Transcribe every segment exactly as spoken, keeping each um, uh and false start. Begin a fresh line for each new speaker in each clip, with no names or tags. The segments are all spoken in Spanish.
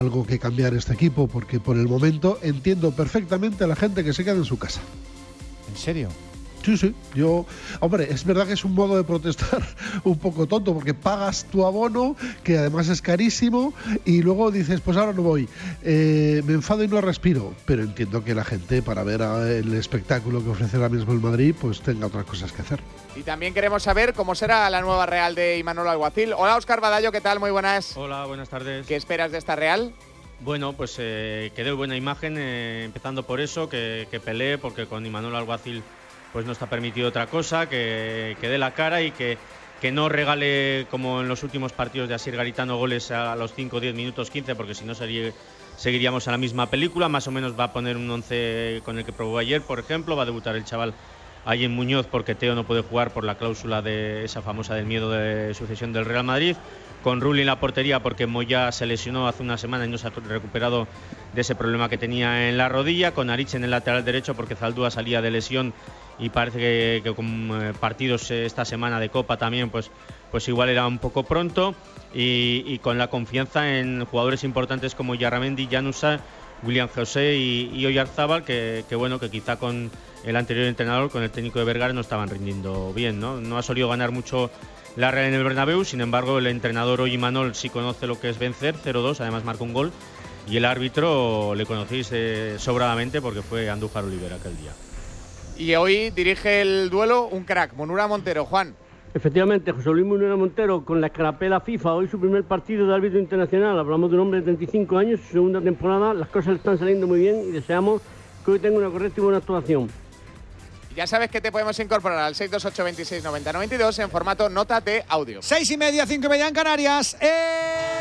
algo que cambiar este equipo, porque por el momento entiendo perfectamente a la gente que se queda en su casa.
¿En serio?
Sí, sí. Yo, hombre, es verdad que es un modo de protestar un poco tonto, porque pagas tu abono, que además es carísimo, y luego dices, pues ahora no voy. Eh, me enfado y no respiro. Pero entiendo que la gente, para ver el espectáculo que ofrece ahora mismo el Madrid, pues tenga otras cosas que hacer.
Y también queremos saber cómo será la nueva Real de Imanol Alguacil. Hola, Óscar Badallo, ¿qué tal? Muy buenas.
Hola, buenas tardes.
¿Qué esperas de esta Real?
Bueno, pues eh, que dé buena imagen, eh, empezando por eso, que, que pelee, porque con Imanol Alguacil pues no está permitido otra cosa, que, que dé la cara y que, que no regale, como en los últimos partidos de Asier Garitano, goles a los cinco, diez minutos, quince, porque si no sería, seguiríamos en la misma película. Más o menos va a poner un once con el que probó ayer, por ejemplo. Va a debutar el chaval ahí en Muñoz, porque Teo no puede jugar por la cláusula de esa famosa del miedo de sucesión del Real Madrid. Con Rulli en la portería, porque Moyá se lesionó hace una semana y no se ha recuperado de ese problema que tenía en la rodilla. Con Aritz en el lateral derecho, porque Zaldúa salía de lesión y parece que, que con partidos esta semana de Copa también, pues, pues igual era un poco pronto. Y, y con la confianza en jugadores importantes como Yarramendi, Llanusa, William José y, y Oyarzábal, que, que bueno, que quizá con el anterior entrenador, con el técnico de Vergara, no estaban rindiendo bien, ¿no? No ha solido ganar mucho la Real en el Bernabéu. Sin embargo, el entrenador hoy, Imanol, sí conoce lo que es vencer, cero dos, además marcó un gol, y el árbitro le conocéis eh, sobradamente, porque fue Andújar Olivera aquel día.
Y hoy dirige el duelo un crack, Munura Montero. Juan.
Efectivamente, José Luis Munura Montero, con la escarapela FIFA, hoy su primer partido de árbitro internacional. Hablamos de un hombre de treinta y cinco años, su segunda temporada. Las cosas le están saliendo muy bien y deseamos que hoy tenga una correcta y buena actuación.
Ya sabes que te podemos incorporar al seis dos ocho, veintiséis, noventa, noventa y dos en formato nota de audio.
Seis y media, cinco y media en Canarias. ¡Eh!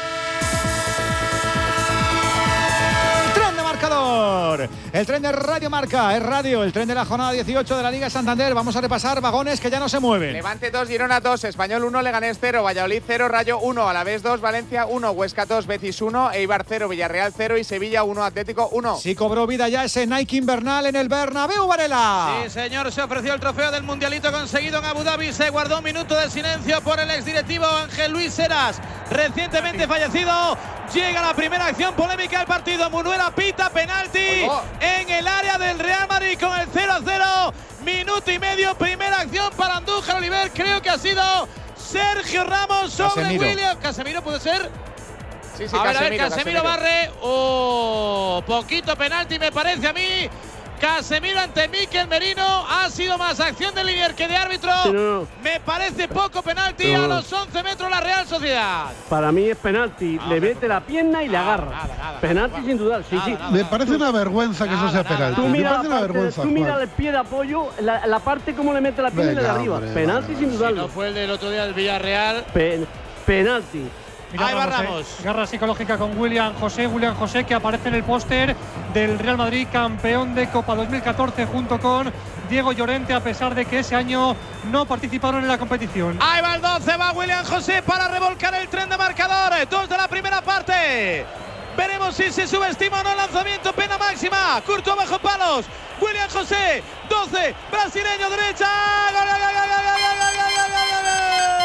Marcador. El tren de Radio Marca es radio, el tren de la jornada dieciocho de la Liga Santander. Vamos a repasar vagones que ya no se mueven.
Levante dos, Girona dos, Español uno, Leganés cero, Valladolid cero, Rayo uno, Alavés dos, Valencia uno, Huesca dos, Betis uno, Eibar cero, Villarreal cero y Sevilla uno, Atlético uno.
Sí cobró vida ya ese Nike invernal en el Bernabéu, Varela.
Sí, señor, se ofreció el trofeo del mundialito conseguido en Abu Dhabi. Se guardó un minuto de silencio por el exdirectivo Ángel Luis Heras, recientemente fallecido. Llega la primera acción polémica del partido. Munuera pita penalti oh, oh. en el área del Real Madrid con el cero a cero. Minuto y medio, primera acción para Andújar Oliver. Creo que ha sido Sergio Ramos sobre Casemiro. William. ¿Casemiro puede ser?
Sí, sí,
a ver,
Casemiro,
a ver, Casemiro, Casemiro barre. Oh, poquito penalti me parece a mí. Casemiro ante Mikel Merino. Ha sido más acción de Linier que de árbitro. Sí, no, no. Me parece poco penalti no. a los once metros la Real Sociedad.
Para mí es penalti. No, le mete la pierna y le agarra. Nada, nada, penalti nada, sin dudar. Sí, nada, sí.
Nada, me parece una vergüenza que nada, eso sea nada, penalti.
Tú mira,
me parece
la
una
parte,
vergüenza,
tú mira el pie de apoyo, la, la parte como le mete la pierna Venga, y de arriba. Hombre, penalti sin dudar.
Si no fue el del otro día del Villarreal.
Pen, penalti.
Mira, ahí va Ramos.
Eh. Garra psicológica con William José. William José que aparece en el póster del Real Madrid, campeón de Copa dos mil catorce, junto con Diego Llorente, a pesar de que ese año no participaron en la competición.
Ahí va el doce, va William José para revolcar el tren de marcadores. Dos de la primera parte. Veremos si se subestima o no el lanzamiento. Pena máxima. Curto bajo palos. William José, doce, brasileño derecha. ¡Gol, gol, gol, gol, gol, gol, gol, gol, gol, gol!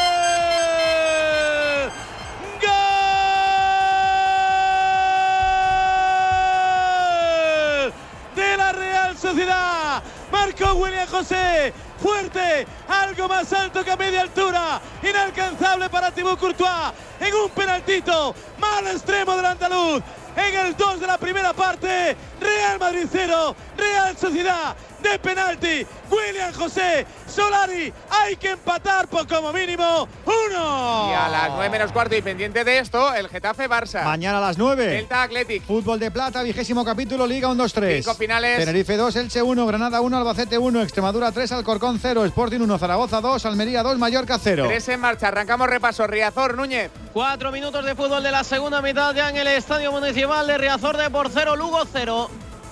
Sociedad, marcó William José, fuerte, algo más alto que a media altura, inalcanzable para Thibaut Courtois, en un penaltito, mal extremo del andaluz, en el dos de la primera parte, Real Madrid cero, Real Sociedad de penalti, William José, Solari, hay que empatar por como mínimo uno.
Y a las nueve menos cuarto y pendiente de esto, el Getafe Barça.
Mañana a las nueve.
Delta Athletic.
Fútbol de plata, vigésimo capítulo, Liga uno dos tres.
Cinco finales.
Tenerife dos, Elche uno, Granada uno, Albacete uno, Extremadura tres, Alcorcón cero, Sporting uno, Zaragoza dos, Almería dos, Mallorca cero.
Tres en marcha, arrancamos repaso. Riazor, Núñez.
Cuatro minutos de fútbol de la segunda mitad ya en el Estadio Municipal de Riazor de por cero, Lugo cero.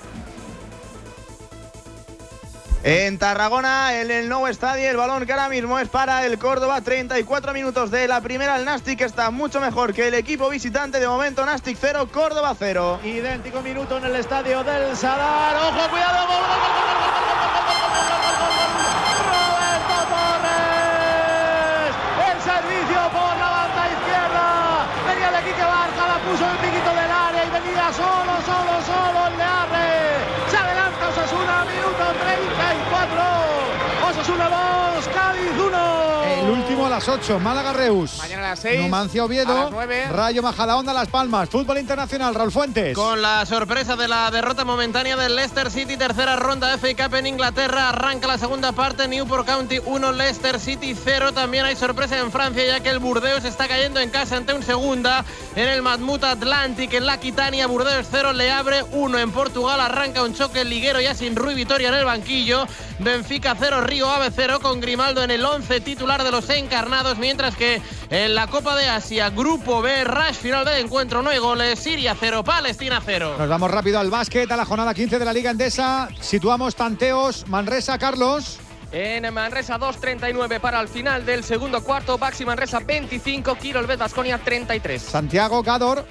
En Tarragona, en el Nou Estadio, el balón que ahora mismo es para el Córdoba. treinta y cuatro minutos de la primera. El Nastic está mucho mejor que el equipo visitante. De momento, Nastic cero, Córdoba cero.
Idéntico minuto en el estadio del Sadar. ¡Ojo, cuidado! ¡Gol, gol, gol, gol, gol, gol, gol, Roberto Torres! El servicio por la banda izquierda. Venía de Quique Barja, la puso el piquito del área.
Llega solo, solo, solo el Learre. Se adelanta Osasuna, minuto treinta y cuatro. Osasuna dos, Cádiz uno.
El último a las ocho, Málaga Reus.
Mañana a las seis.
Numancia Oviedo.
A las nueve.
Rayo Majadahonda Las Palmas. Fútbol internacional, Raúl Fuentes.
Con la sorpresa de la derrota momentánea del Leicester City, tercera ronda F A Cup en Inglaterra. Arranca la segunda parte, Newport County uno, Leicester City cero. También hay sorpresa en Francia, ya que el Burdeos está cayendo en casa ante un segunda. En el Matmut Atlantic, en la Aquitania, Burdeos cero, Le Havre uno. En Portugal arranca un choque liguero ya sin Rui Vitoria en el banquillo. Benfica cero, Río Ave cero, con Grimaldo en el once titular de los encarnados, mientras que en la Copa de Asia, Grupo B, rush final del encuentro, no hay goles. Siria cero, Palestina cero.
Nos vamos rápido al básquet, a la jornada quince de la Liga Endesa. Situamos tanteos, Manresa, Carlos.
En Manresa dos treinta y nueve para el final del segundo cuarto. Baxi Manresa veinticinco, Quirolbet Baskonia treinta y tres.
Santiago, Gador.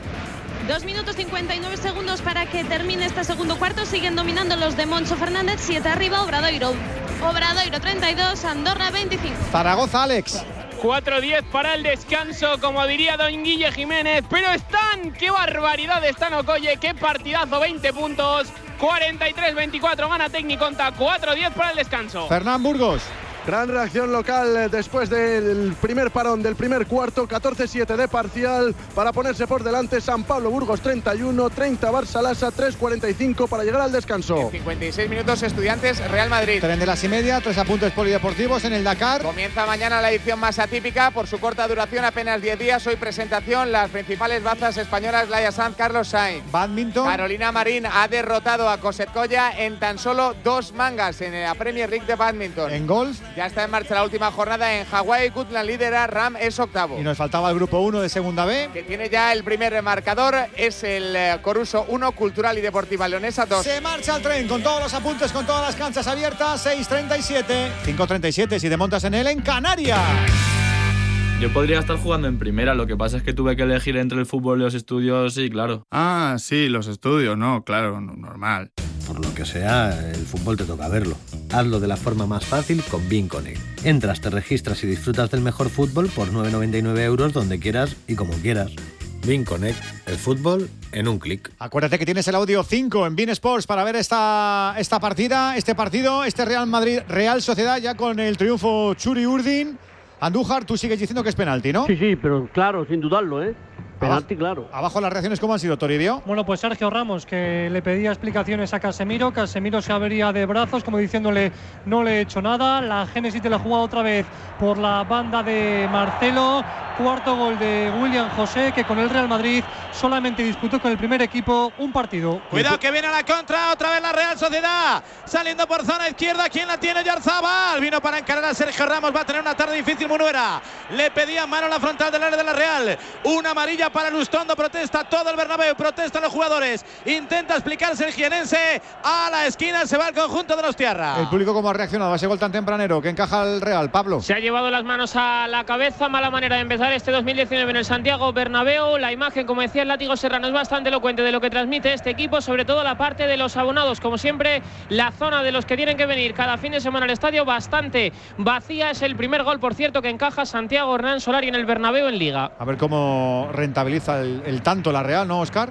Dos minutos cincuenta y nueve segundos para que termine este segundo cuarto. Siguen dominando los de Moncho Fernández, siete arriba, Obradoiro. Obradoiro treinta y dos, Andorra veinticinco.
Zaragoza, Alex.
cuatro diez para el descanso, como diría don Guille Jiménez. Pero están, qué barbaridad están Okoye, qué partidazo, veinte puntos. cuarenta y tres veinticuatro, gana Tecniconta, cuatro diez para el descanso.
Fernán Burgos.
Gran reacción local después del primer parón del primer cuarto, catorce siete de parcial para ponerse por delante. San Pablo Burgos treinta y uno, treinta Barça Lassa, tres cuarenta y cinco para llegar al descanso.
cincuenta y seis minutos, Estudiantes Real Madrid.
Tren de las y media, tres apuntes polideportivos en el Dakar.
Comienza mañana la edición más atípica por su corta duración, apenas diez días. Hoy presentación, las principales bazas españolas, Laia Sanz, Carlos Sainz.
Badminton.
Carolina Marín ha derrotado a Kosetkoya en tan solo dos mangas en la Premier League de Badminton.
En golf.
Ya está en marcha la última jornada en Hawái. Gutland lidera, Ram es octavo.
Y nos faltaba el grupo uno de Segunda B.
Que tiene ya el primer marcador, es el eh, Coruso uno, Cultural y Deportiva Leonesa dos.
Se marcha el tren con todos los apuntes, con todas las canchas abiertas. seis treinta y siete, cinco treinta y siete si te montas en él en Canarias.
Yo podría estar jugando en primera, lo que pasa es que tuve que elegir entre el fútbol y los estudios, sí, claro.
Ah, sí, los estudios, no, claro, no, normal.
Por lo que sea, el fútbol te toca verlo. Hazlo de la forma más fácil con Bein Connect. Entras, te registras y disfrutas del mejor fútbol por nueve noventa y nueve euros donde quieras y como quieras. Bein Connect, el fútbol en un clic.
Acuérdate que tienes el audio cinco en Bein Sports para ver esta, esta partida, este partido, este Real Madrid Real Sociedad, ya con el triunfo Churi Urdin. Andújar, tú sigues diciendo que es penalti, ¿no?
Sí, sí, pero claro, sin dudarlo, ¿eh? Penalti, claro.
Abajo las reacciones, ¿cómo han sido, Toribio?
Bueno, pues Sergio Ramos, que le pedía explicaciones a Casemiro. Casemiro se abría de brazos, como diciéndole, no le he hecho nada. La génesis de la jugada otra vez por la banda de Marcelo. Cuarto gol de William José, que con el Real Madrid solamente disputó con el primer equipo un partido.
Cuidado que viene a la contra, otra vez la Real Sociedad. Saliendo por zona izquierda, ¿quién la tiene? Yarzabal. Vino para encarar a Sergio Ramos, va a tener una tarde difícil Munuera. Le pedía mano a la frontal del área de la Real. Una amarilla para Lustondo, protesta todo el Bernabéu, protestan los jugadores. Intenta explicarse el jienense. A la esquina se va el conjunto de los Tierra.
El público cómo ha reaccionado a ese gol tan tempranero que encaja el Real, Pablo.
Se ha llevado las manos a la cabeza, mala manera de empezar este dos mil diecinueve en el Santiago Bernabéu. La imagen, como decía el Látigo Serrano, es bastante elocuente de lo que transmite este equipo, sobre todo la parte de los abonados. Como siempre, la zona de los que tienen que venir cada fin de semana al estadio bastante vacía. Es el primer gol, por cierto, que encaja Santiago Hernán Solari en el Bernabéu en Liga.
A ver cómo rentabiliza el, el tanto la Real, ¿no, Óscar?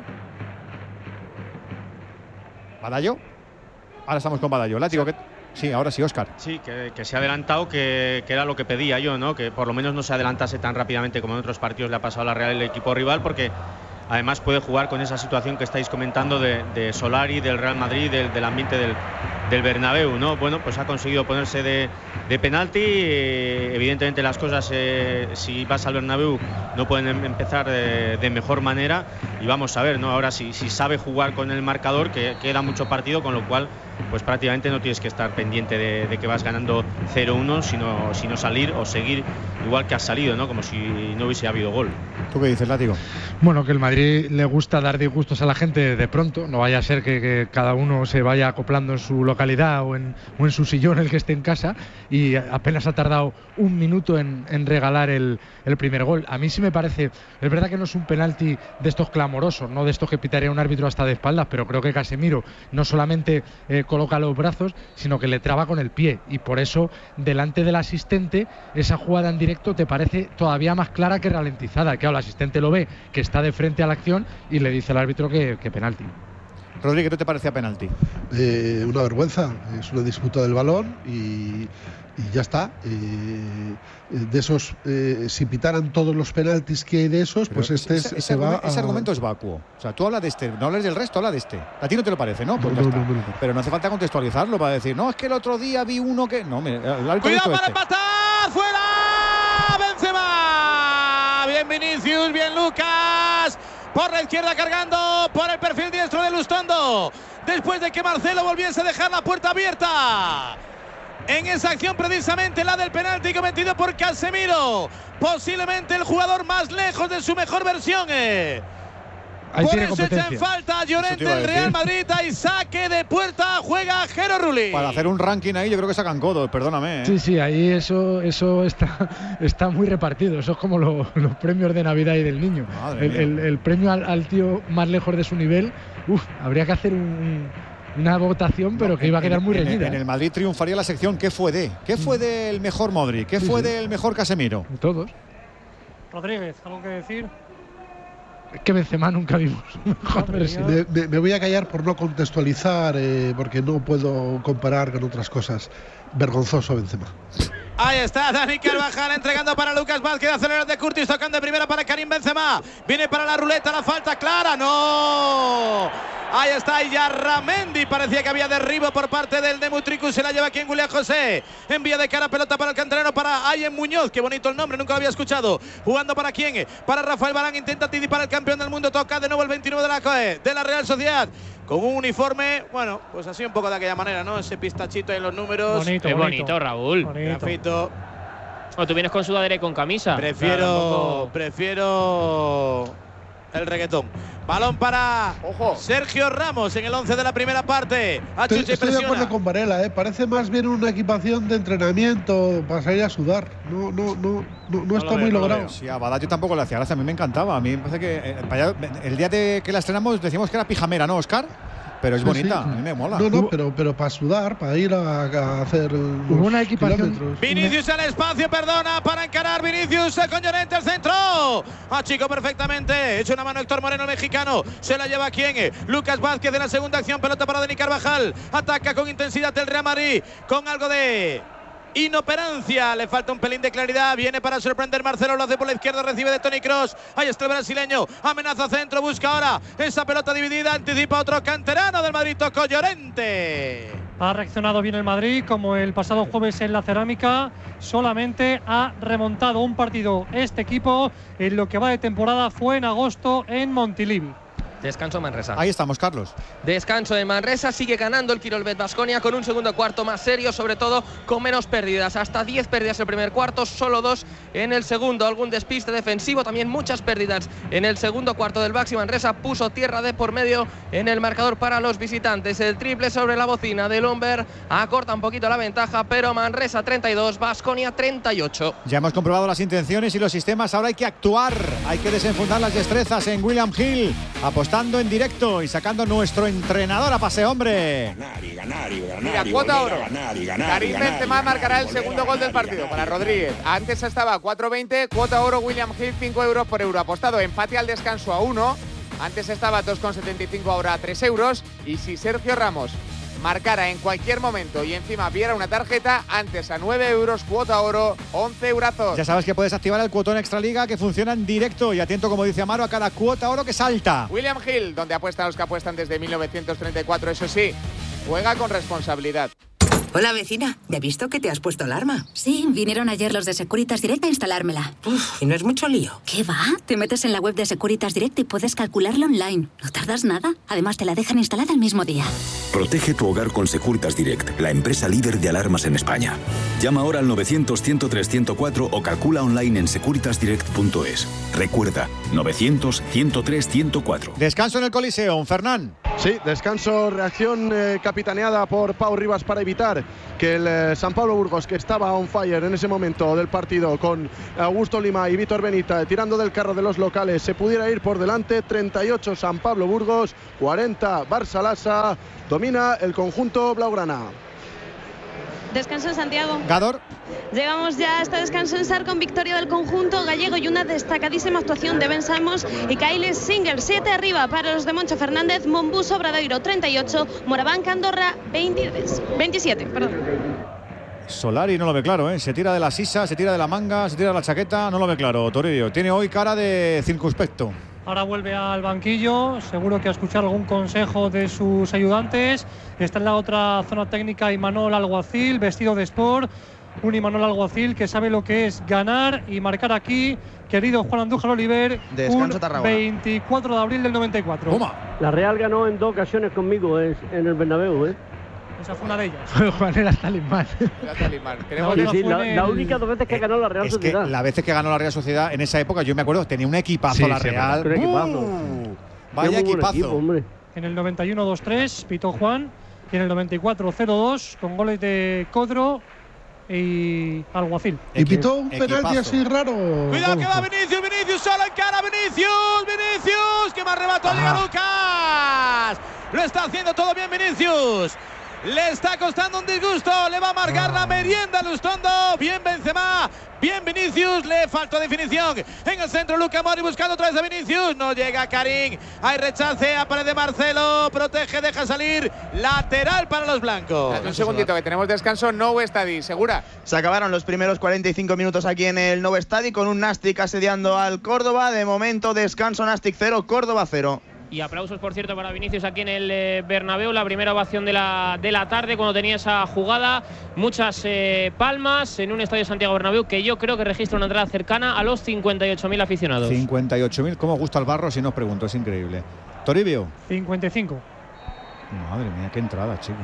¿Badallo? Ahora estamos con Badallo. Látigo, ¿qué? Sí, ahora sí, Óscar.
Sí, que, que se ha adelantado, que, que era lo que pedía yo, ¿no? Que por lo menos no se adelantase tan rápidamente como en otros partidos le ha pasado a la Real el equipo rival, porque además puede jugar con esa situación que estáis comentando de, de Solari, del Real Madrid, del, del ambiente del, del Bernabéu, ¿no? Bueno, pues ha conseguido ponerse de, de penalti. Eh, evidentemente las cosas, eh, si vas al Bernabéu, no pueden em empezar de, de mejor manera. Y vamos a ver, ¿no? Ahora si, si sabe jugar con el marcador, que queda mucho partido, con lo cual pues prácticamente no tienes que estar pendiente de, de que vas ganando cero uno, sino, sino salir o seguir igual que has salido, ¿no? Como si no hubiese habido gol.
¿Tú qué dices, Látigo?
Bueno, que el Madrid le gusta dar disgustos a la gente de pronto, no vaya a ser que, que cada uno se vaya acoplando en su localidad o en, o en su sillón, el que esté en casa, y apenas ha tardado un minuto en, en regalar el, el primer gol. A mí sí me parece, es verdad que no es un penalti de estos clamorosos, no de estos que pitaría un árbitro hasta de espaldas, pero creo que Casemiro no solamente eh, coloca los brazos, sino que le traba con el pie, y por eso delante del asistente esa jugada en directo te parece todavía más clara que ralentizada. Claro, asistente lo ve que está de frente a la acción y le dice al árbitro que, que penalti.
Rodríguez, ¿qué te parecía penalti?
Eh, una vergüenza, es una disputa del balón y, y ya está. Eh, de esos, eh, si pitaran todos los penaltis que hay de esos,
Pero
pues este
ese,
es,
ese
se va
argumento, ese
a...
argumento es vacuo. O sea, tú hablas de este, no hablas del resto, habla de este. A ti no te lo parece, ¿no? Pues
No,
ya
no,
está.
no, no, no.
Pero no hace falta contextualizarlo para decir, no, es que el otro día vi uno que. No, mira, el árbitro ha
Cuidado
dicho
para
este.
empatar. ¡Fuera! Benzema. Bien Vinicius, bien Lucas. Por la izquierda cargando por el perfil diestro de Lustondo. Después de que Marcelo volviese a dejar la puerta abierta. En esa acción precisamente la del penalti cometido por Casemiro. Posiblemente el jugador más lejos de su mejor versión. Eh.
Ahí
Por
tiene
eso echa en
competencia.
falta a Llorente
Eso te iba a
el Real
decir.
Madrid. Hay saque de puerta. Juega Jero Rulli.
Para hacer un ranking ahí, yo creo que sacan codos, perdóname. ¿eh?
Sí, sí, ahí eso, eso está, está muy repartido. Eso es como lo- los premios de Navidad y del niño.
Madre
El,
mía.
el- el premio al, al tío más lejos de su nivel, uf, habría que hacer un- una votación, pero
No,
que iba a
en-
quedar muy
en-
reñida.
En el Madrid triunfaría la sección ¿qué fue de? ¿Qué fue del mejor Modric? ¿Qué
Sí,
fue
sí.
del mejor Casemiro?
Todos.
Rodríguez, ¿algo que decir?
Es que Benzema nunca vimos mejor
Madre
versión.
mía.
Me, me- me voy a callar por no contextualizar, eh, porque no puedo comparar con otras cosas. Vergonzoso Benzema.
Ahí está Dani Carvajal entregando para Lucas Vázquez, acelerador de Curtis, tocando de primera para Karim Benzema. Viene para la ruleta, la falta clara, no. Ahí está Yarramendi, parecía que había derribo por parte del Demutricus, se la lleva aquí en William José. Envía de cara pelota para el canterano, para Ayen Muñoz, qué bonito el nombre, nunca lo había escuchado. Jugando para quién, para Rafael Varane, intenta anticipar al campeón del mundo, toca de nuevo el veintinueve de la, COE, de la Real Sociedad. Con un uniforme, bueno, pues así un poco de aquella manera, ¿no? Ese pistachito en los números.
Bonito,
Qué
bonito.
bonito, Raúl.
Bonito.
Grafito.
O tú vienes con sudadera y con camisa.
Prefiero,
Claro,
prefiero el reggaetón. Balón para
Ojo.
Sergio Ramos en el once de la primera parte.
Estoy,
Achuche
estoy de
presiona.
acuerdo con Varela, ¿eh? Parece más bien una equipación de entrenamiento para salir a sudar. No, no, no, no, no está
lo
muy
veo, no lo
logrado.
veo. Sí, a Bada yo tampoco le hacía gracia, a mí me encantaba. A mí me parece que eh, para allá, el día de que la estrenamos decíamos que era pijamera, ¿no, Oscar? Pero es
Sí,
bonita,
sí.
a mí me mola.
No, no, pero, pero para sudar, para ir a, a hacer
Hubo
los
una equipación-
kilómetros.
Vinicius al espacio, perdona, para encarar Vinicius con Llorente al centro. Achicó perfectamente. Echa una mano Héctor Moreno, el mexicano. Se la lleva a quién? Lucas Vázquez en la segunda acción. Pelota para Dani Carvajal. Ataca con intensidad el Real Madrid. Con algo de inoperancia. Le falta un pelín de claridad. Viene para sorprender Marcelo. Lo hace por la izquierda. Recibe de Toni Kroos. Ahí está el brasileño. Amenaza centro. Busca ahora esa pelota dividida. Anticipa otro canterano del Madrid. Tocó Llorente.
Ha reaccionado bien el Madrid, como el pasado jueves en la Cerámica. Solamente ha remontado un partido este equipo en lo que va de temporada. Fue en agosto en Montilivi.
Descanso Manresa.
Ahí estamos, Carlos.
Descanso de Manresa, sigue ganando el Quirolbet Baskonia con un segundo cuarto más serio, sobre todo con menos pérdidas. Hasta diez pérdidas en el primer cuarto, solo dos en el segundo. Algún despiste defensivo, también muchas pérdidas en el segundo cuarto del Baxi. Manresa puso tierra de por medio en el marcador para los visitantes. El triple sobre la bocina de Lomber acorta un poquito la ventaja, pero Manresa treinta y dos, Baskonia treinta y ocho.
Ya hemos comprobado las intenciones y los sistemas, ahora hay que actuar, hay que desenfundar las destrezas en William Hill, apostando en directo y sacando nuestro entrenador a pase, hombre.
Ganar y ganar y ganar. Mira, cuota oro. Karim Benzema marcará el segundo gol del partido para Rodríguez. Antes estaba a cuatro veinte, cuota oro William Hill, cinco euros por euro apostado. Empate al descanso a uno. Antes estaba a dos con setenta y cinco, ahora a tres euros. Y si Sergio Ramos marcara en cualquier momento y encima viera una tarjeta, antes a nueve euros, cuota oro, once eurazos.
Ya sabes que puedes activar el cuotón Extraliga que funciona en directo y atento, como dice Amaro, a cada cuota oro que salta.
William Hill, donde apuestan los que apuestan desde mil novecientos treinta y cuatro, eso sí, juega con responsabilidad.
Hola, vecina. ¿Ya he visto que te has puesto alarma? Sí, vinieron ayer los de Securitas Direct a instalármela. Uf, ¿y no es mucho lío? ¿Qué va? Te metes en la web de Securitas Direct y puedes calcularlo online. No tardas nada. Además, te la dejan instalada el mismo día.
Protege tu hogar con Securitas Direct, la empresa líder de alarmas en España. Llama ahora al novecientos, ciento tres, ciento cuatro o calcula online en securitas direct punto es. Recuerda, novecientos, ciento tres, ciento cuatro.
Descanso en el Coliseum, Fernán.
Sí, descanso, reacción eh, capitaneada por Pau Rivas para evitar que el eh, San Pablo Burgos, que estaba on fire en ese momento del partido con Augusto Lima y Víctor Benita tirando del carro de los locales, se pudiera ir por delante. Treinta y ocho San Pablo Burgos, cuarenta Barça Lassa. Domina el conjunto blaugrana.
Descanso en Santiago.
Gador.
Llegamos ya hasta descanso en Sar con victoria del conjunto gallego y una destacadísima actuación de Ben Samos y Kyle Singer. siete arriba para los de Moncho Fernández, Monbus Obradoiro treinta y ocho, Moraván Andorra veintisiete. Perdón.
Solari no lo ve claro, ¿eh? Se tira de la sisa, se tira de la manga, se tira de la chaqueta, no lo ve claro, Toribio. Tiene hoy cara de circunspecto.
Ahora vuelve al banquillo, seguro que a escuchar algún consejo de sus ayudantes. Está en la otra zona técnica Imanol Alguacil, vestido de sport. Un Imanol Alguacil que sabe lo que es ganar y marcar aquí, querido Juan Andújar Oliver.
Descanso
un
Tarragona.
veinticuatro de abril del noventa y cuatro.
Toma.
La Real ganó en dos ocasiones conmigo es, en el Bernabéu, ¿eh?
Esa fue una de ellas.
Juan era talismán.
Era talismán.
La, sí, sí, la, la única dos veces que ganó la Real
es
Sociedad.
Que las veces que ganó la Real Sociedad en esa época, yo me acuerdo, tenía un equipazo
sí,
la
sí,
Real.
Un equipazo.
Uh, vaya equipazo.
Equipo, hombre.
En el noventa y uno dos tres pitó Juan y en el noventa y cuatro cero dos con goles de Codro y Alguacil.
Y pitó un
Equipazo.
penalti así raro.
Cuidado que va Vinicius, Vinicius solo encara Vinicius, Vinicius que me arrebató a Liga Lucas. Lo está haciendo todo bien Vinicius. Le está costando un disgusto, le va a marcar la merienda a Lustondo. Bien Benzema, bien Vinicius, le faltó definición. En el centro Luka Modric buscando otra vez a Vinicius. No llega Karim, hay rechace, aparece Marcelo, protege, deja salir. Lateral para los blancos.
Un segundito, que tenemos descanso. No Estadi, ¿segura?
Se acabaron los primeros cuarenta y cinco minutos aquí en el Nou Estadi con un Nastic asediando al Córdoba. De momento descanso, Nastic cero, Córdoba cero.
Y aplausos, por cierto, para Vinicius aquí en el eh, Bernabéu, la primera ovación de la, de la tarde cuando tenía esa jugada. Muchas eh, palmas en un estadio Santiago Bernabéu que yo creo que registra una entrada cercana a los cincuenta y ocho mil aficionados.
cincuenta y ocho mil, ¿cómo gusta el barro? Si no os pregunto, es increíble. Toribio.
cincuenta y cinco.
Madre mía, qué entrada, chico.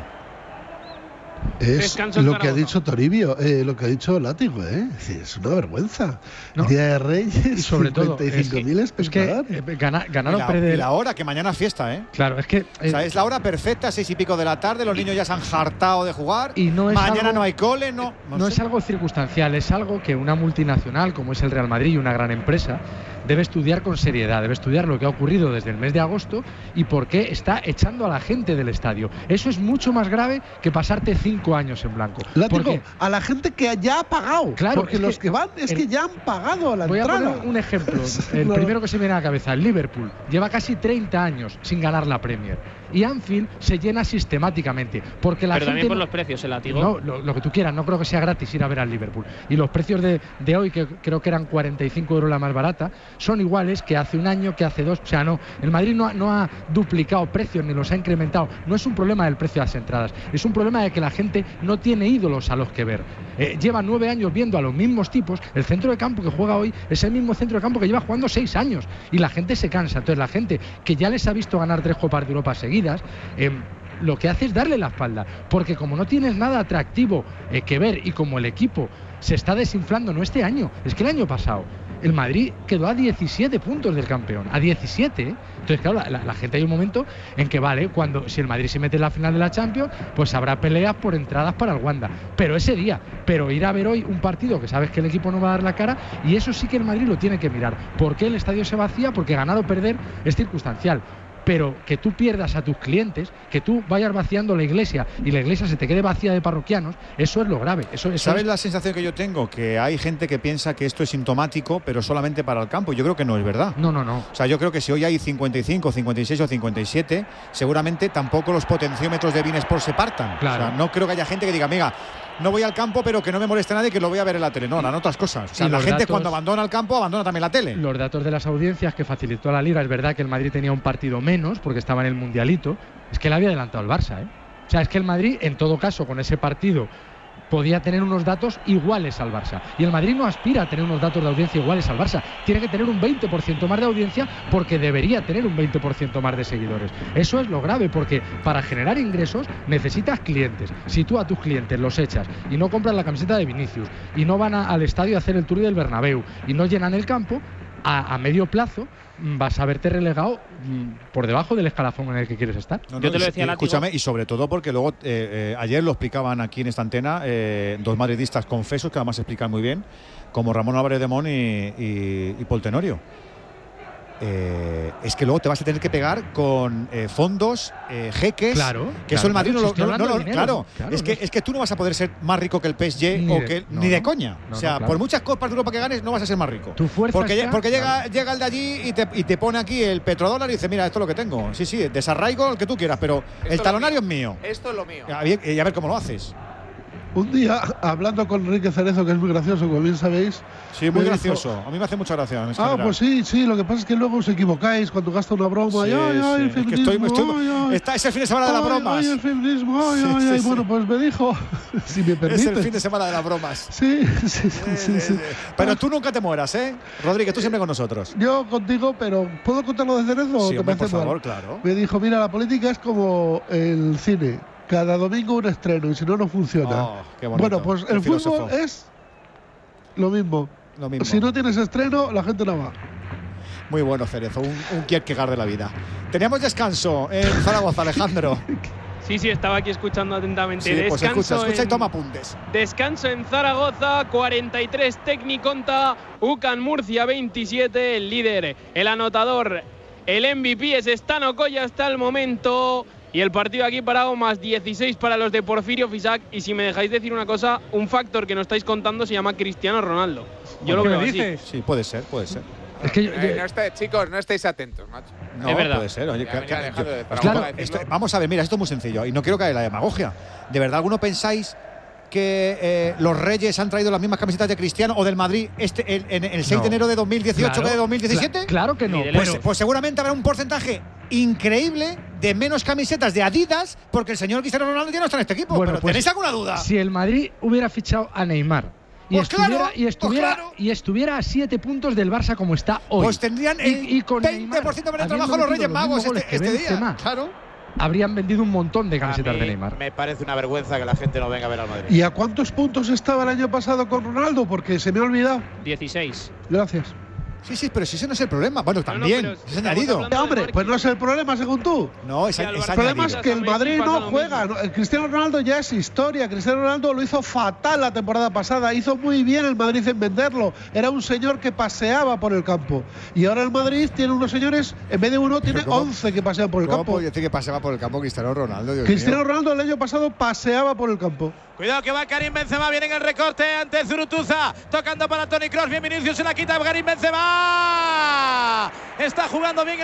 Es
Descanso
lo
en
que ha
Zaragoza.
dicho Toribio, eh, lo que ha dicho Látigo, ¿eh? Es, decir, es una vergüenza.
No.
Día de Reyes,
Y sobre todo,
cincuenta y cinco mil
es que
espectadores.
eh, gana- ganar
Y
o
la,
perder.
y la hora, que mañana es fiesta, ¿eh?
Claro, es que.
O sea,
eh,
es la hora perfecta, seis y pico de la tarde, los niños ya se han hartado de jugar.
Y no es
mañana
algo-
no hay cole, no.
No
sé.
es algo circunstancial, es algo que una multinacional como es el Real Madrid y una gran empresa debe estudiar con seriedad, debe estudiar lo que ha ocurrido desde el mes de agosto y por qué está echando a la gente del estadio. Eso es mucho más grave que pasarte cinco años en blanco.
Látigo,
Porque-
a la gente que ya ha pagado.
Claro,
porque
es
los
que
que, van es
el-
que ya han pagado a la
Voy a
entrada.
poner un ejemplo.
Es
El
una-
primero que se me viene a la cabeza, el Liverpool. Lleva casi treinta años sin ganar la Premier. Y Anfield se llena sistemáticamente. Porque la
Pero
gente
también por
no-
los precios, el látigo.
No, lo, lo que tú quieras, no creo que sea gratis ir a ver al Liverpool. Y los precios de, de hoy, que creo que eran cuarenta y cinco euros la más barata, son iguales que hace un año, que hace dos. O sea, no, el Madrid no ha, no ha duplicado precios ni los ha incrementado. No es un problema del precio de las entradas, es un problema de que la gente no tiene ídolos a los que ver. Eh, lleva nueve años viendo a los mismos tipos. El centro de campo que juega hoy es el mismo centro de campo que lleva jugando seis años. Y la gente se cansa. Entonces, la gente que ya les ha visto ganar tres Copas de Europa seguidas, eh, lo que hace es darle la espalda, porque como no tienes nada atractivo eh, que ver y como el equipo se está desinflando, no este año, es que el año pasado el Madrid quedó a diecisiete puntos del campeón, a diecisiete, ¿eh? Entonces claro, la, la, la gente hay un momento en que vale, cuando si el Madrid se mete en la final de la Champions, pues habrá peleas por entradas para el Wanda, pero ese día, pero ir a ver hoy un partido que sabes que el equipo no va a dar la cara, y eso sí que el Madrid lo tiene que mirar. ¿Por qué el estadio se vacía? Porque ganar o perder es circunstancial. Pero que tú pierdas a tus clientes, que tú vayas vaciando la iglesia y la iglesia se te quede vacía de parroquianos, eso es lo grave. Eso, eso
¿Sabes
es...
la sensación que yo tengo? Que hay gente que piensa que esto es sintomático, pero solamente para el campo. Yo creo que no es verdad.
No, no, no.
O sea, yo creo que si hoy hay cincuenta y cinco, cincuenta y seis o cincuenta y siete, seguramente tampoco los potenciómetros de Binesport se partan.
Claro.
O sea, no creo que haya gente que diga, amiga, no voy al campo, pero que no me moleste nadie, que lo voy a ver en la tele. No, harán otras cosas. O sea,
Y
la
los
gente
datos-
cuando abandona el campo, abandona también la tele.
Los datos de las audiencias que facilitó la Liga, es verdad que el Madrid tenía un partido menos porque estaba en el Mundialito, es que le había adelantado el Barça, ¿eh? O sea, es que el Madrid, en todo caso, con ese partido podía tener unos datos iguales al Barça. Y el Madrid no aspira a tener unos datos de audiencia iguales al Barça. Tiene que tener un veinte por ciento más de audiencia porque debería tener un veinte por ciento más de seguidores. Eso es lo grave, porque para generar ingresos necesitas clientes. Si tú a tus clientes los echas y no compran la camiseta de Vinicius y no van a- al estadio a hacer el tour del Bernabéu y no llenan el campo, a, a medio plazo mm, vas a verte relegado mm, por debajo del escalafón en el que quieres estar.
No, no, y- y escúchame, y sobre todo porque luego, eh, eh, ayer lo explicaban aquí en esta antena, eh, dos madridistas confesos, que además explican muy bien, como Ramón Álvarez de Mon y, y, y Paul Tenorio. Eh, es que luego te vas a tener que pegar con eh, fondos, eh, jeques,
claro,
que
claro,
eso el Madrid
claro,
no,
si
lo, no, no,
hablando
no
de
claro,
dinero, claro,
es que
no.
es que tú no vas a poder ser más rico que el P S G
Ni
o
de-
que
no,
ni de
no.
coña.
No,
o sea,
no, claro.
por muchas copas de Europa que ganes no vas a ser más rico.
Tu fuerza
porque
está-
lle- porque llega
claro.
llega el de allí y te, y te pone aquí el petrodólar y dice, mira, esto es lo que tengo. Sí, sí, desarraigo el que tú quieras, pero
Esto
el
es lo
talonario es
mío.
mío.
Esto es lo mío.
Y a, ver- y a ver cómo lo haces.
Un día, hablando con Enrique Cerezo, que es muy gracioso, como bien sabéis.
Sí, muy
me
gracioso.
dijo,
A mí me hace mucha gracia. en
Ah,
general.
pues sí, sí, lo que pasa es que luego os equivocáis cuando gasta una broma.
Sí,
ay, ay, ay, el
sí. Es que estoy-
feminismo,
estoy-
ay, ay.
está- es el fin de semana de las
Ay,
bromas.
Ay, el feminismo, ay,
Sí,
ay,
sí,
ay.
sí.
Bueno, pues me dijo, si me
Es
permite.
el fin de semana de las bromas.
Sí, sí, sí, sí, sí.
Pero tú nunca te mueras, ¿eh? Rodríguez, tú siempre con nosotros.
Yo contigo, pero ¿puedo contarlo de Cerezo? o
Sí,
te
hombre,
parece
por
mal?
favor, claro.
Me dijo, mira, la política es como el cine. Cada domingo un estreno y si no, no funciona.
Oh, qué bonito.
Bueno, pues
Qué
el fútbol
filósofo.
es lo mismo.
Lo mismo.
Si no tienes estreno, la gente no va.
Muy bueno, Cerezo, un, un Kierkegaard de la vida. Teníamos descanso en Zaragoza, Alejandro.
Sí, sí, estaba aquí escuchando atentamente.
Sí, pues
Descanso
escucha, escucha y
en-
toma apuntes.
Descanso en Zaragoza, cuarenta y tres Tecniconta, UCAN Murcia veintisiete, el líder, el anotador, el M V P es Stano Colla hasta el momento. Y el partido aquí parado, más dieciséis para los de Porfirio Fisac. Y si me dejáis decir una cosa, un factor que no estáis contando se llama Cristiano Ronaldo. Yo lo
¿Qué
veo
me
así.
dices? Sí, puede ser, puede ser.
Es que yo-
Eh, no estáis- chicos, no estéis atentos, macho.
No,
Es verdad.
puede ser. Oye,
Ya
que-
venía
que-
Alejandro de
yo-
Zaragoza
esto-
a decirlo.
esto- vamos a ver, mira, esto es muy sencillo y no quiero caer en la demagogia. ¿De verdad alguno pensáis que eh, los Reyes han traído las mismas camisetas de Cristiano o del Madrid este, el, en el seis
No.
de enero de dos mil dieciocho
Claro,
que de dos mil diecisiete?
cla- claro que no.
Ni de
Pues,
Pero-
pues seguramente habrá un porcentaje increíble de menos camisetas de Adidas porque el señor Cristiano Ronaldo ya no está en este equipo.
Bueno,
¿Pero
pues,
tenéis alguna duda?
Si el Madrid hubiera fichado a Neymar y
Pues
estuviera,
claro,
y, estuviera
pues claro.
y estuviera a siete puntos del Barça como está hoy.
Pues tendrían el
y, y con
veinte por ciento
Neymar,
menos de trabajo
habiendo
los Reyes
metido los
Magos
mismos
este,
goles que
este día.
Benzema,
Claro.
habrían vendido un montón de camisetas
A mí
de Neymar.
Me parece una vergüenza que la gente no venga a ver al Madrid.
¿Y a cuántos puntos estaba el año pasado con Ronaldo? Porque se me ha olvidado.
dieciséis.
Gracias.
Sí, sí, pero si ese no es el problema. Bueno,
No, no,
también.
pero
es
estamos
añadido.
hablando-
Ya, hombre, pues no es el problema según tú.
No, es,
Sí, al
es
Barça
El problema es
añadido.
que el
Messi
Madrid
pasa
no
lo
juega.
mismo.
¿no? El Cristiano Ronaldo ya es historia. Cristiano Ronaldo lo hizo fatal la temporada pasada. Hizo muy bien el Madrid en venderlo. Era un señor que paseaba por el campo. Y ahora el Madrid tiene unos señores, en vez de uno, tiene
¿cómo-
once que pasean por el
¿Cómo
campo.
puedo decir que paseaba por el campo Cristiano Ronaldo? Dios
Cristiano
mío?
Ronaldo el año pasado paseaba por el campo.
Cuidado que va Karim Benzema, viene en el recorte ante Zurutuza, tocando para Toni Kroos, bien Vinicius, se la quita Karim Benzema. Está jugando bien el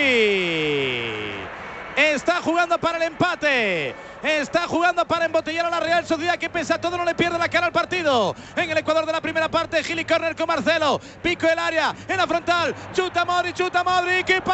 Madrid. Está jugando para el empate. Está jugando para embotellar a la Real Sociedad, que pese a todo no le pierde la cara al partido. En el Ecuador de la primera parte, Gili Corner con Marcelo. Pico el área, en la frontal. Chuta Modric, chuta Modric, ¡qué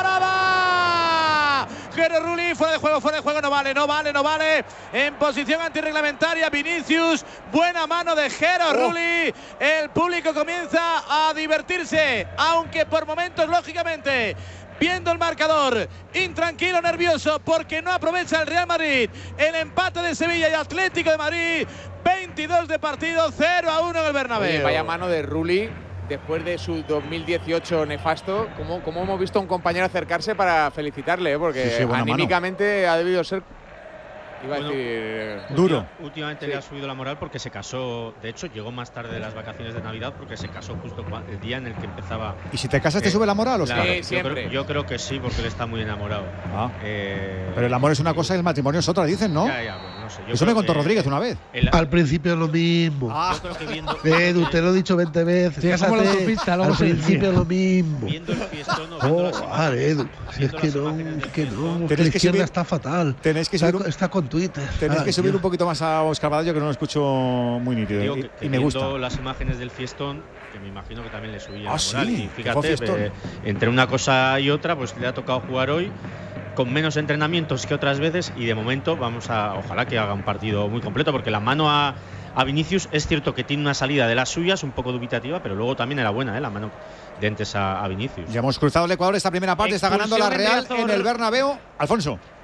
parada! Jero Rulli, fuera de juego, fuera de juego, no vale, no vale, no vale. En posición antirreglamentaria, Vinicius. Buena mano de Jero
Oh.
Rulli. El público comienza a divertirse, aunque por momentos, lógicamente, viendo el marcador, intranquilo, nervioso, porque no aprovecha el Real Madrid el empate de Sevilla y Atlético de Madrid. veintidós de partido, cero a uno en el Bernabéu.
Oye, vaya mano de Rulli después de su dos mil dieciocho nefasto. ¿Cómo, cómo hemos visto a un compañero acercarse para felicitarle? ¿eh? Porque
Sí, sí, buena mano.
anímicamente ha debido ser. Iba
Bueno,
a decir.
Duro.
Últimamente
Sí.
le ha subido la moral porque se casó. De hecho, llegó más tarde de las vacaciones de Navidad porque se casó justo cua- el día en el que empezaba.
¿Y si te casas te
Eh,
sube la moral,
la-
Oscar?
Sí,
yo,
siempre.
creo, yo creo que sí, porque él está muy enamorado.
Ah.
Eh,
Pero el amor es una cosa y el matrimonio es otra, dicen, ¿no?
Ya, ya, bueno, no sé. Yo
Eso me
creo
contó
que
Rodríguez una vez.
el-
Al principio es lo mismo.
Ah.
yo creo que viendo,
Edu, te lo he dicho veinte veces.
Sí, es como la
Cásate.
autopista, luego
Al
se
principio
desvía.
es lo mismo.
viendo el fiestón o viendo las
Oh,
imágenes-
vale, Edu. Si es
viendo
que
las
no,
imágenes del
es que no.
fiestón,
Que la
Tenéis que
izquierda
subir-
está fatal.
tenéis que
está,
subir un-
está con Twitter.
Tenéis
Ay,
que subir
Dios.
un poquito más a Oscar Badallo, que no lo escucho muy nítido.
Digo
y,
que, que
y me
viendo
gusta.
las imágenes del fiestón, que me imagino que también le subía
Ah,
la moral.
sí,
Y
que fue
fíjate,
fiestón.
eh, entre una cosa y otra, pues le ha tocado jugar hoy con menos entrenamientos que otras veces y de momento vamos a, ojalá que haga un partido muy completo, porque la mano a, a Vinicius es cierto que tiene una salida de las suyas un poco dubitativa, pero luego también era buena, ¿eh? La mano de antes a, a Vinicius.
Ya hemos cruzado el Ecuador esta primera parte, está ganando la
Expulsión
Real
de
en
Riazor.
el Bernabéu. Alfonso.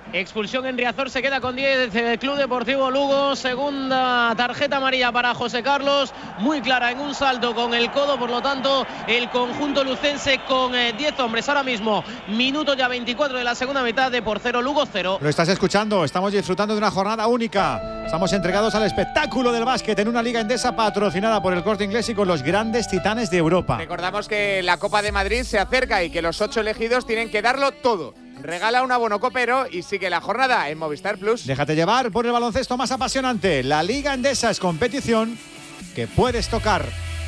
Expulsión en Riazor, se queda con diez el Club Deportivo Lugo. Segunda tarjeta amarilla para José Carlos, muy clara en un salto con el codo, por lo tanto el conjunto lucense con diez hombres ahora mismo. Minuto ya veinticuatro de la segunda mitad, de por cero Lugo cero.
Lo estás escuchando, estamos disfrutando de una jornada única. Estamos entregados al espectáculo del básquet en una Liga Endesa patrocinada por el Corte Inglés y con los grandes titanes de Europa.
Recordamos que la Copa de Madrid se acerca y que los ocho elegidos tienen que darlo todo. Regala un abono copero y sigue la jornada en Movistar Plus.
Déjate llevar por el baloncesto más apasionante. La Liga Endesa es competición que puedes tocar.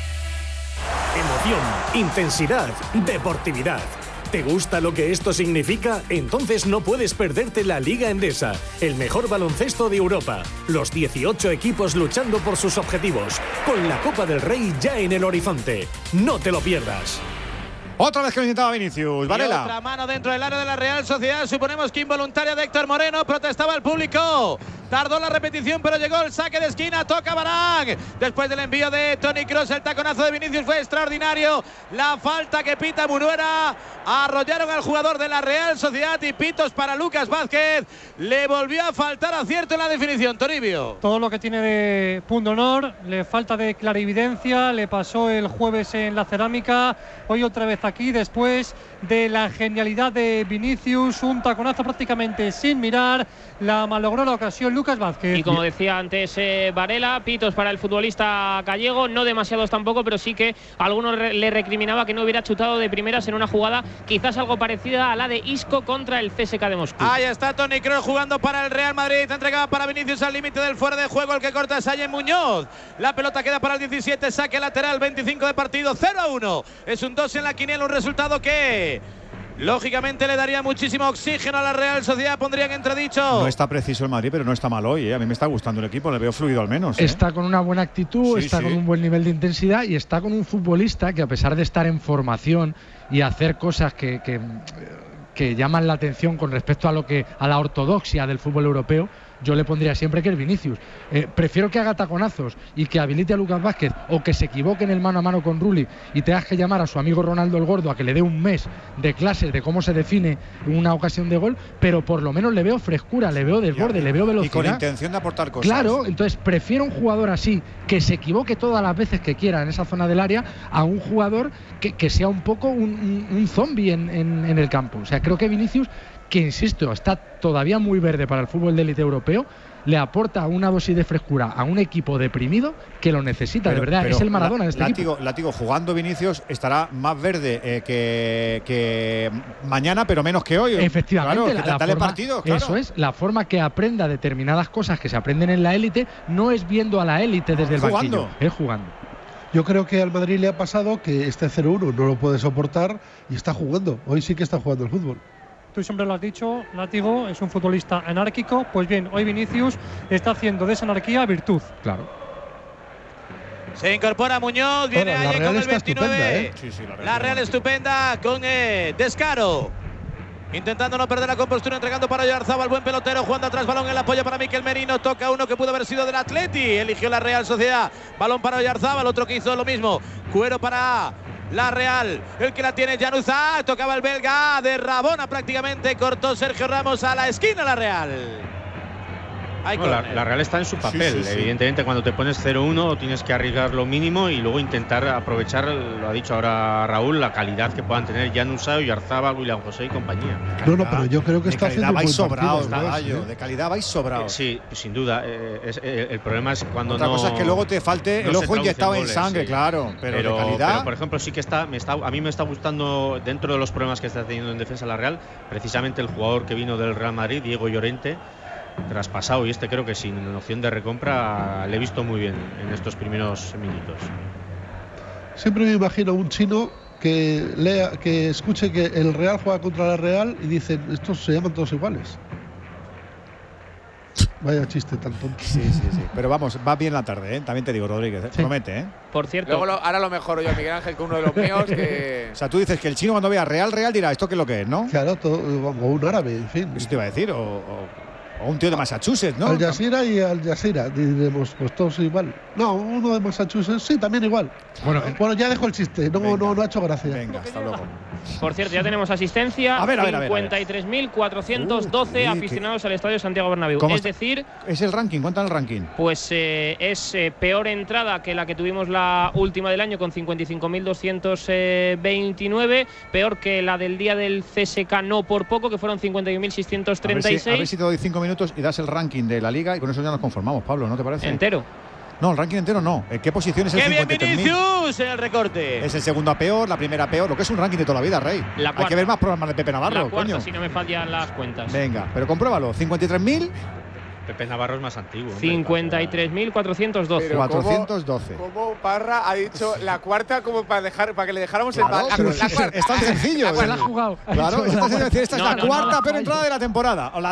Emoción, intensidad, deportividad. ¿Te gusta lo que esto significa? Entonces no puedes perderte la Liga Endesa, el mejor baloncesto de Europa. Los dieciocho equipos luchando por sus objetivos, con la Copa del Rey ya en el horizonte. No te lo pierdas.
Otra vez que lo intentaba Vinicius, Varela.
Y otra mano dentro del área de la Real Sociedad, suponemos que involuntaria de Héctor Moreno, protestaba el público. Tardó la repetición, pero llegó el saque de esquina, toca Barán. Después del envío de Toni Kroos, el taconazo de Vinicius fue extraordinario. La falta que pita Munuera, arrollaron al jugador de la Real Sociedad y pitos para Lucas Vázquez. Le volvió a faltar acierto en la definición, Toribio.
Todo lo que tiene de punto honor, le falta de clarividencia, le pasó el jueves en la Cerámica, hoy otra vez aquí después de la genialidad de Vinicius, un taconazo prácticamente sin mirar, la malogró la ocasión Lucas Vázquez.
Y como decía antes eh, Varela, pitos para el futbolista gallego, no demasiados tampoco, pero sí que algunos re le recriminaba que no hubiera chutado de primeras en una jugada quizás algo parecida a la de Isco contra el C S K de Moscú.
Ahí está Toni Kroos jugando para el Real Madrid, entregada para Vinicius al límite del fuera de juego, el que corta es Sayen Muñoz. La pelota queda para el diecisiete, saque lateral, veinticinco de partido, cero a uno. Es un dos en la quiniela, un resultado que lógicamente le daría muchísimo oxígeno a la Real Sociedad, pondría en entredicho.
No está preciso el Madrid, pero no está mal hoy, ¿eh? A mí me está gustando el equipo, le veo fluido al menos, ¿eh?
Está con una buena actitud, sí, está sí. con un buen nivel de intensidad y está con un futbolista que, a pesar de estar en formación y hacer cosas que, que, que llaman la atención con respecto a lo que a la ortodoxia del fútbol europeo, yo le pondría siempre que es Vinicius. Eh, prefiero que haga taconazos y que habilite a Lucas Vázquez, o que se equivoque en el mano a mano con Rulli y tengas que llamar a su amigo Ronaldo el Gordo a que le dé un mes de clases de cómo se define una ocasión de gol, pero por lo menos le veo frescura, le veo desborde, ya, le veo velocidad.
Y con intención de aportar cosas.
Claro, entonces prefiero un jugador así, que se equivoque todas las veces que quiera en esa zona del área, a un jugador que, que sea un poco un, un, un zombie en, en, en el campo. O sea, creo que Vinicius, que insisto, está todavía muy verde para el fútbol de élite europeo, le aporta una dosis de frescura a un equipo deprimido que lo necesita, pero, de verdad, es el Maradona la, de este
látigo,
equipo.
Látigo, jugando Vinicius estará más verde eh, que, que mañana, pero menos que hoy.
Efectivamente,
claro,
la,
que
la forma,
partido, claro.
Eso es, la forma que aprenda determinadas cosas que se aprenden en la élite no es viendo a la élite desde el
jugando.
banquillo, es jugando.
Yo creo que al Madrid le ha pasado que este cero uno no lo puede soportar y está jugando. Hoy sí que está jugando el fútbol.
Tú siempre lo has dicho, Látigo es un futbolista anárquico. Pues bien, hoy Vinicius está haciendo de esa anarquía virtud.
Claro.
Se incorpora Muñoz, viene
Ahora,
allí con el veintinueve.
¿eh?
Sí, sí, la, Real, la Real estupenda con eh, Descaro. Intentando no perder la compostura, entregando para Oyarzábal, buen pelotero, jugando atrás, balón en el apoyo para Miquel Merino, toca uno que pudo haber sido del Atleti, eligió la Real Sociedad, balón para Oyarzábal, otro que hizo lo mismo, cuero para la Real, el que la tiene Januzaj, tocaba el belga de Rabona prácticamente, cortó Sergio Ramos a la esquina la Real.
No, la, la Real está en su papel, sí, sí, sí. Evidentemente cuando te pones cero uno tienes que arriesgar lo mínimo y luego intentar aprovechar, lo ha dicho ahora Raúl, la calidad que puedan tener Januzaj, Oyarzábal, William José y compañía.
No, no, pero yo creo que está haciendo
vais
muy
sobrados,
partido,
¿eh? De calidad vais sobrados.
Eh, sí, sin duda. Eh, es, eh, el problema es cuando
Otra
no.
cosa es que luego te falte
no
el ojo inyectado en sangre, sí. Claro, pero, pero de calidad.
Pero, por ejemplo, sí que está, me está, a mí me está gustando, dentro de los problemas que está teniendo en defensa la Real, precisamente el jugador que vino del Real Madrid, Diego Llorente, traspasado, y este creo que sin opción de recompra le he visto muy bien en estos primeros minutos.
Siempre me imagino un chino que lea, que escuche que el Real juega contra la Real y dicen, estos se llaman todos iguales. Vaya chiste tan tonto.
Sí, sí, sí. Pero vamos, va bien la tarde, ¿eh? También te digo, Rodríguez, ¿eh? Sí. Promete, ¿eh?
Por cierto. Luego lo, ahora lo mejoro yo, Miguel Ángel, con uno de los míos. Que...
O sea, tú dices que el chino cuando vea Real, Real dirá, ¿esto qué es lo que es, no?
Claro, todo, o un árabe, en fin.
Eso te iba a decir, o... o... O un tío de Massachusetts, ¿no?
Al Jazeera y Al Jazeera, diremos, pues todos igual. No, uno de Massachusetts, sí, también igual. Bueno, bueno ya dejo el chiste, no, no, no ha hecho gracia.
Venga, hasta luego.
Por cierto, ya tenemos asistencia.
A ver, a ver, a ver, a ver.
cincuenta y tres mil cuatrocientos doce
Uh, sí,
aficionados al Estadio Santiago Bernabéu.
¿Cómo
Es
está?
decir,
Es el ranking, cuenta el ranking.
pues eh, es eh, peor entrada que la que tuvimos la última del año con cincuenta y cinco mil doscientos veintinueve, peor que la del día del C S K no por poco, que fueron cincuenta y un mil seiscientos treinta y seis.
A ver, si, a ver si te doy cinco minutos y das el ranking de la liga y con eso ya nos conformamos, Pablo, ¿no te parece?
Entero.
No, el ranking entero no. ¿En qué posición es el
¡Qué bien
cincuenta y tres mil?
Vinicius en el recorte!
Es el segundo a peor, la primera a peor, lo que es un ranking de toda la vida, Rey.
La
Hay
cuarta.
que ver más programas de Pepe Navarro,
La cuarta,
coño.
si no me fallan las cuentas.
Venga, pero compruébalo. cincuenta y tres mil.
Pepe Navarro es más antiguo. hombre.
cincuenta y tres mil cuatrocientos doce.
Pero ¿cómo-
cuatrocientos doce.
Como Parra ha dicho la cuarta como para dejar para que le dejáramos
Claro,
el la,
pero
la
es-
cuarta.
es tan sencillo.
La cuarta.
Claro, es tan sencillo decir, esta es
No,
la
no,
cuarta
no,
peor entrada de la temporada. O la